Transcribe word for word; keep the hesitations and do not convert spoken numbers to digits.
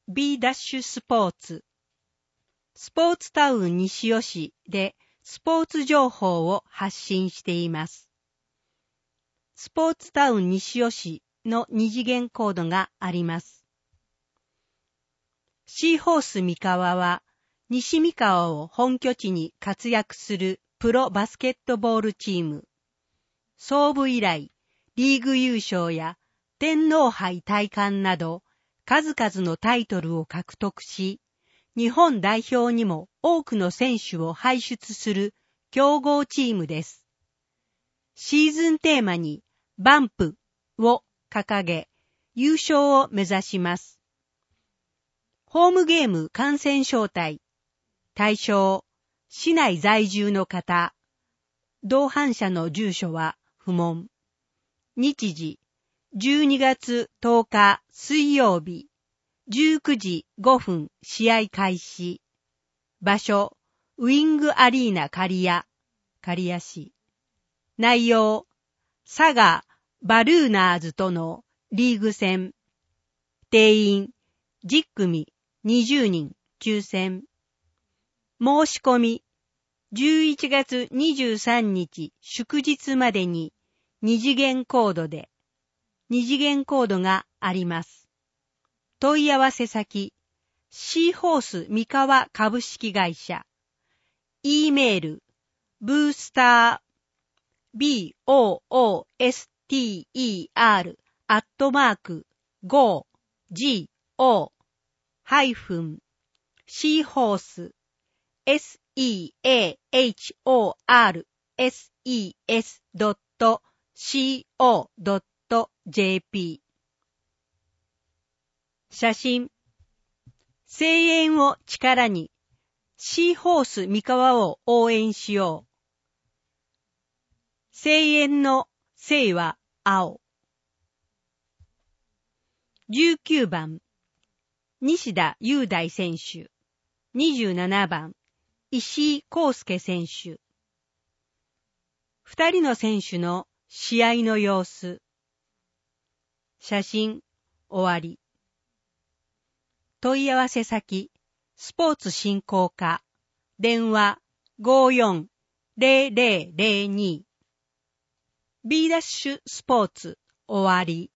B ダッシュスポーツ。スポーツタウン西尾市でスポーツ情報を発信しています。スポーツタウン西尾市の二次元コードがあります。シーホース三河は西三河を本拠地に活躍するプロバスケットボールチーム。創部以来、リーグ優勝や天皇杯戴冠など数々のタイトルを獲得し、日本代表にも多くの選手を輩出する強豪チームです。シーズンテーマにバンプを掲げ、優勝を目指します。ホームゲーム観戦招待。対象、市内在住の方。同伴者の住所は不問。日時、じゅうにがつとおか水曜日、じゅうくじごふん試合開始。場所、ウィングアリーナ刈谷、刈谷市。内容、佐賀バルーナーズとのリーグ戦。定員、じゅっくみ、にじゅうにん、抽選。申し込み、じゅういちがつにじゅうさんにち祝日までに二次元コードで、二次元コードがあります。問い合わせ先、シーホース三河株式会社。E メール、ブースター、ビーオーオーエスティーイーアール アットマーク、ゴー、ジーオー、ハイフン、シーホース、エスイーエーエイチオーアールエスイーエスドットシーオードットジェーピー。写真。声援を力に、シーホース三河を応援しよう。声援の声は青。じゅうきゅうばん、西田優大選手。にじゅうななばん、石井康介選手。二人の選手の試合の様子。写真、終わり。問い合わせ先、スポーツ振興課、電話 ごーよんゼロゼロゼロに。B ダッシュスポーツ、終わり。